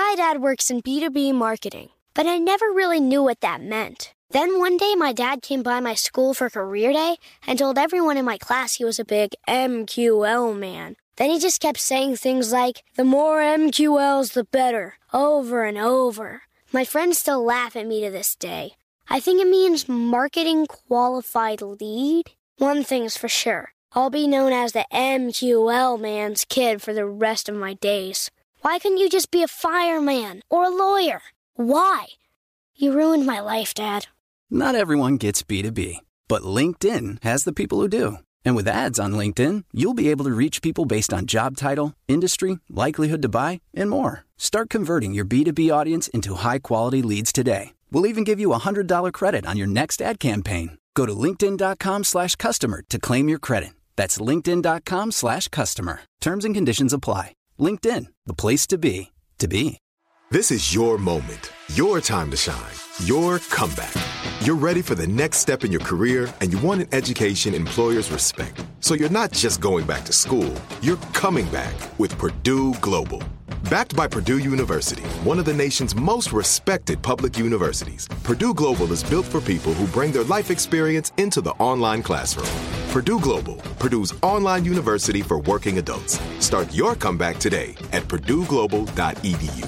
My dad works in B2B marketing, but I never really knew what that meant. Then one day, my dad came by my school for career day and told everyone in my class he was a big MQL man. Then he just kept saying things like, the more MQLs, the better, over and over. My friends still laugh at me to this day. I think it means marketing qualified lead. One thing's for sure, I'll be known as the MQL man's kid for the rest of my days. Why couldn't you just be a fireman or a lawyer? Why? You ruined my life, Dad. Not everyone gets B2B, but LinkedIn has the people who do. And with ads on LinkedIn, you'll be able to reach people based on job title, industry, likelihood to buy, and more. Start converting your B2B audience into high-quality leads today. We'll even give you a $100 credit on your next ad campaign. Go to linkedin.com/customer to claim your credit. That's linkedin.com/customer. Terms and conditions apply. LinkedIn, the place to be, to be. This is your moment, your time to shine, your comeback. You're ready for the next step in your career, and you want an education employers respect. So you're not just going back to school, you're coming back with Purdue Global. Backed by Purdue University, one of the nation's most respected public universities, Purdue Global is built for people who bring their life experience into the online classroom. Purdue Global, Purdue's online university for working adults. Start your comeback today at purdueglobal.edu.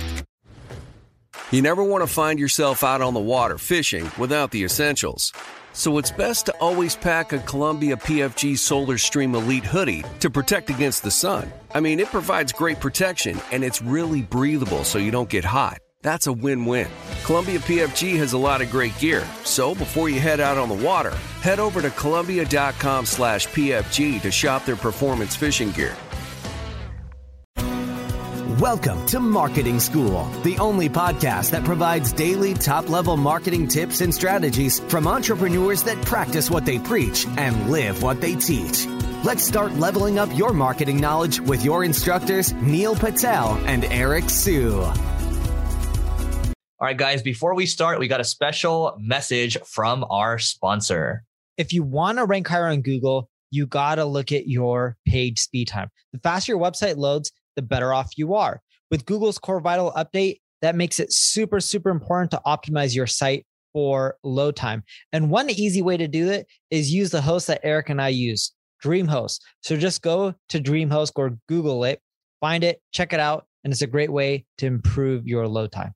You never want to find yourself out on the water fishing without the essentials. So it's best to always pack a Columbia PFG Solar Stream Elite hoodie to protect against the sun. I mean, it provides great protection and it's really breathable so you don't get hot. That's a win-win. Columbia PFG has a lot of great gear. So before you head out on the water, head over to Columbia.com/PFG to shop their performance fishing gear. Welcome to Marketing School, the only podcast that provides daily top-level marketing tips and strategies from entrepreneurs that practice what they preach and live what they teach. Let's start leveling up your marketing knowledge with your instructors, Neil Patel and Eric Sue. All right, guys, before we start, we got a special message from our sponsor. If you want to rank higher on Google, you got to look at your page speed time. The faster your website loads, the better off you are. With Google's Core Vital update, that makes it super, super important to optimize your site for load time. And one easy way to do it is use the host that Eric and I use, DreamHost. So just go to DreamHost or Google it, find it, check it out, and it's a great way to improve your load time.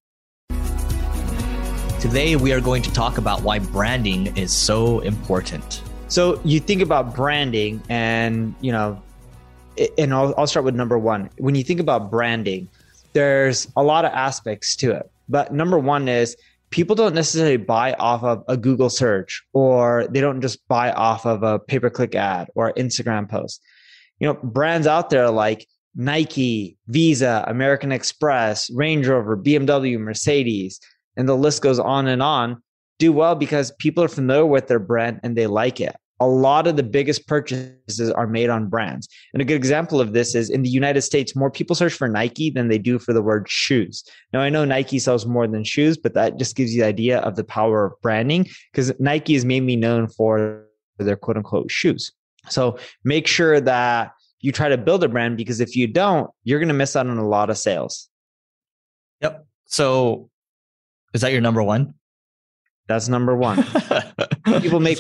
Today, we are going to talk about why branding is so important. So you think about branding and, and I'll start with number one. When you think about branding, there's a lot of aspects to it. But number one is people don't necessarily buy off of a Google search, or they don't just buy off of a pay-per-click ad or Instagram post. Brands out there like Nike, Visa, American Express, Range Rover, BMW, Mercedes, and the list goes on, do well because people are familiar with their brand and they like it. A lot of the biggest purchases are made on brands. And a good example of this is in the United States, more people search for Nike than they do for the word shoes. Now, I know Nike sells more than shoes, but that just gives you the idea of the power of branding, because Nike is mainly known for their quote unquote shoes. So make sure that you try to build a brand, because if you don't, you're going to miss out on a lot of sales. Yep. So is that your number one? That's number one. People make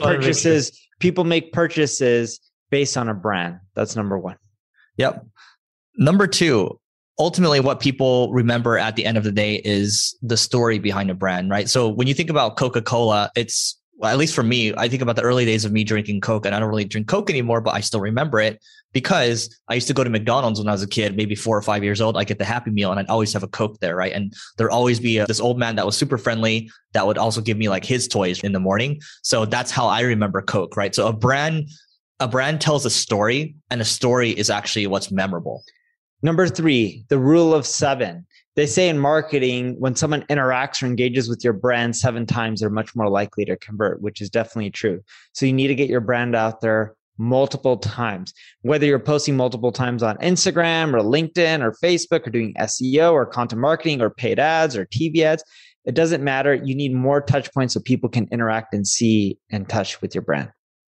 purchases based on a brand. That's number one. Yep. Number two, ultimately what people remember at the end of the day is the story behind a brand, right? So when you think about Coca-Cola, at least for me, I think about the early days of me drinking Coke, and I don't really drink Coke anymore, but I still remember it because I used to go to McDonald's when I was a kid, maybe 4 or 5 years old. I get the Happy Meal and I'd always have a Coke there, right? And there'd always be this old man that was super friendly that would also give me like his toys in the morning. So that's how I remember Coke, right? So a brand tells a story, and a story is actually what's memorable. Number three, the rule of 7. They say in marketing, when someone interacts or engages with your brand 7 times, they're much more likely to convert, which is definitely true. So you need to get your brand out there multiple times, whether you're posting multiple times on Instagram or LinkedIn or Facebook, or doing SEO or content marketing or paid ads or TV ads. It doesn't matter. You need more touch points so people can interact and see and touch with your brand.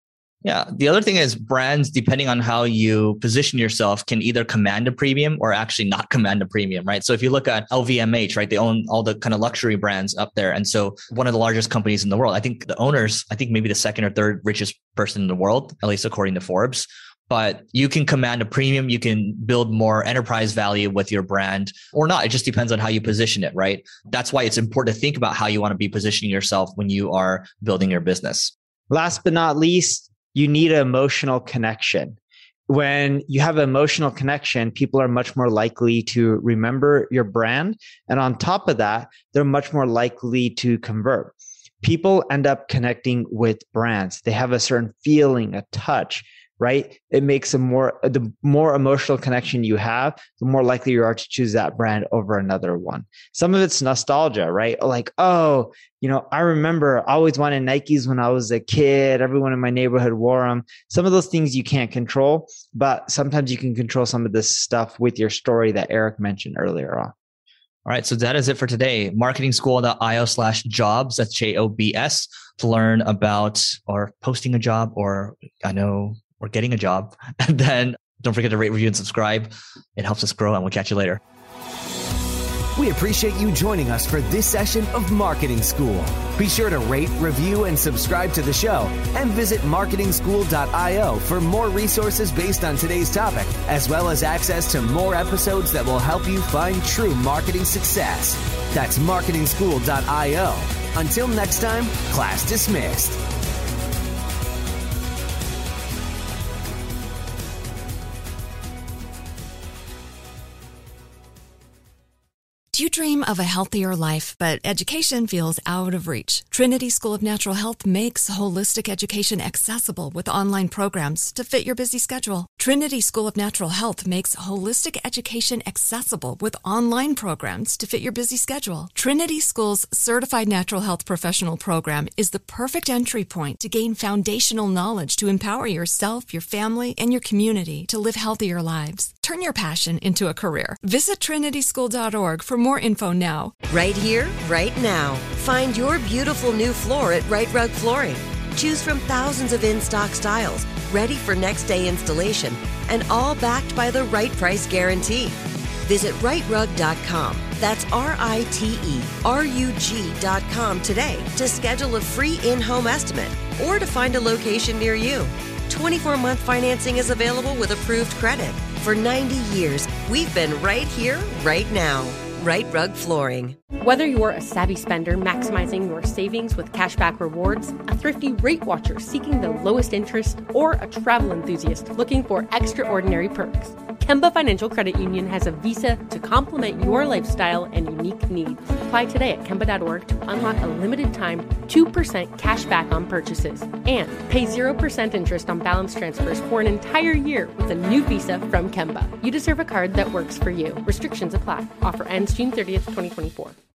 Yeah. The other thing is brands, depending on how you position yourself, can either command a premium or actually not command a premium, right? So if you look at LVMH, right, they own all the kind of luxury brands up there. And so one of the largest companies in the world, I think the owners, I think maybe the second or third richest person in the world, at least according to Forbes. But you can command a premium, you can build more enterprise value with your brand or not. It just depends on how you position it, right? That's why it's important to think about how you want to be positioning yourself when you are building your business. Last but not least, you need an emotional connection. When you have an emotional connection, people are much more likely to remember your brand. And on top of that, they're much more likely to convert. People end up connecting with brands. They have a certain feeling, a touch, right? It makes the more emotional connection you have, the more likely you are to choose that brand over another one. Some of it's nostalgia, right? Like, oh, I remember I always wanted Nikes when I was a kid. Everyone in my neighborhood wore them. Some of those things you can't control, but sometimes you can control some of this stuff with your story that Eric mentioned earlier on. All right. So that is it for today. marketingschool.io/jobs. That's JOBS to learn about or posting a job or getting a job. And then don't forget to rate, review, and subscribe. It helps us grow, and we'll catch you later. We appreciate you joining us for this session of Marketing School. Be sure to rate, review, and subscribe to the show, and visit marketingschool.io for more resources based on today's topic, as well as access to more episodes that will help you find true marketing success. That's marketingschool.io. Until next time, class dismissed. Do you dream of a healthier life, but education feels out of reach? Trinity School of Natural Health makes holistic education accessible with online programs to fit your busy schedule. Trinity School of Natural Health makes holistic education accessible with online programs to fit your busy schedule. Trinity School's Certified Natural Health Professional Program is the perfect entry point to gain foundational knowledge to empower yourself, your family, and your community to live healthier lives. Turn your passion into a career. Visit trinityschool.org for more info now. Right here, right now. Find your beautiful new floor at Right Rug Flooring. Choose from thousands of in-stock styles, ready for next day installation, and all backed by the right price guarantee. Visit rightrug.com. That's RITERUG.com today to schedule a free in-home estimate or to find a location near you. 24-month financing is available with approved credit. For 90 years, we've been right here, right now. Right Rug Flooring. Whether you're a savvy spender maximizing your savings with cashback rewards, a thrifty rate watcher seeking the lowest interest, or a travel enthusiast looking for extraordinary perks, Kemba Financial Credit Union has a visa to complement your lifestyle and unique needs. Apply today at Kemba.org to unlock a limited time 2% cash back on purchases and pay 0% interest on balance transfers for an entire year with a new visa from Kemba. You deserve a card that works for you. Restrictions apply. Offer ends June 30th, 2024.